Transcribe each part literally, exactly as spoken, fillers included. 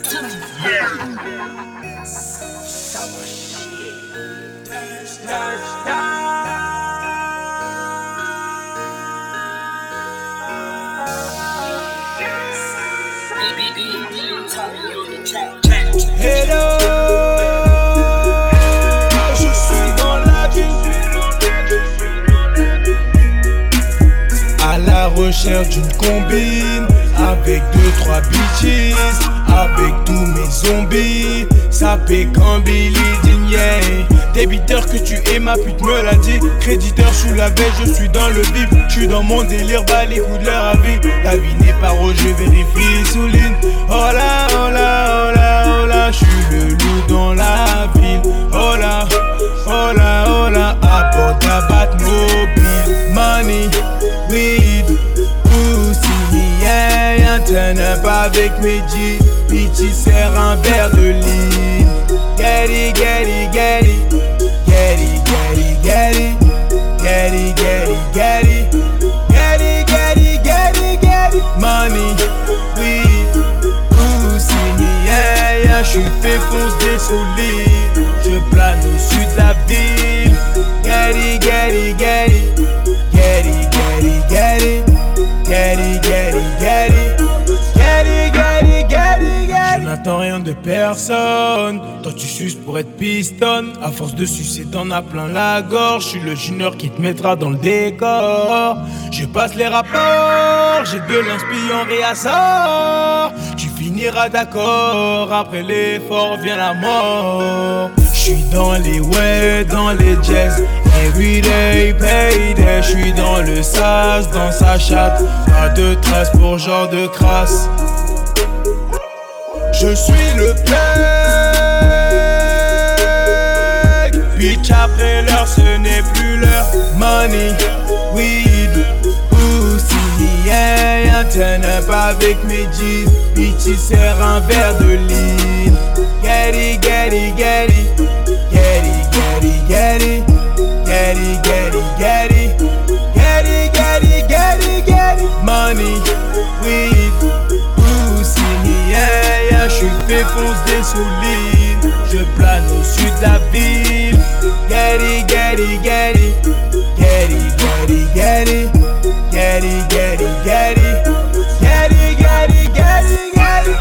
Hello, je suis dans la ville, à la recherche d'une combine, avec deux trois bitches, avec tous mes zombies, ça paie comme Billy Dean, yeah. Débiteur que tu es, ma pute me l'a dit. Créditeur sous la veille, je suis dans le vif. Je suis dans mon délire, bas les coups de leur avis. La vie n'est pas rose, je vérifie, souligne. Oh là, oh là, oh là, oh là. Je suis le loup dans la ville. Oh là, oh là, oh là. À bord d'un Batmobile. Money, weed, pussy, yeah, yeah. Turn up avec mes G. Bitchy sert un verre de lean. Get it, get it, get it. Get it, get it, get it. Get it, get it, get it. Get it, get it, get it, get it. Money, weed, pussy, yeah, yeah. J'suis fait foncer sous l'île. Je plane au sud de la ville. Get it, get it, get it. Get it, get it, get it. Get it, get it, get it. Get it, get it, get it, get it. Je n'attends rien de personne. Toi tu suces pour être piston. À force de sucer t'en as plein la gorge. Je suis le junior qui te mettra dans le décor. Je passe les rapports. J'ai de l'inspi en réassort. Tu finiras d'accord. Après l'effort vient la mort. Je suis dans les ouais, dans les jazz. Everyday payday. Je suis dans le sas, dans sa chatte. Pas de traces pour genre de crasse. Je suis le plague. Bitch après l'heure, ce n'est plus l'heure. Money, weed, pussy, yeah, yeah. Turn up avec mes G's. Bitch il sert un verre de lean. Get it, get it, get it. Get it, get it, get it. Get it, get it, get it. Get it, get it, get it, get it. Money, weed, pussy, yeah, yeah. J'suis fait foncer sous l'île. Je plane au sud de la ville. Get it, get it, get it. Get it, get it, get it. Get it, get it, get it. Get it, get it, get it, get it.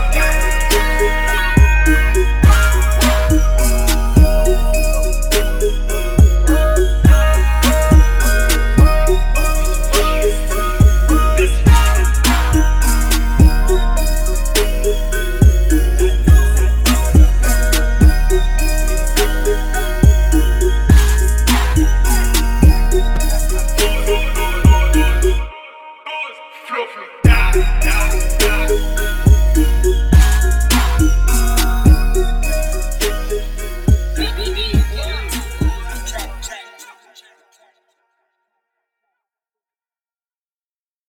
Da, da, da.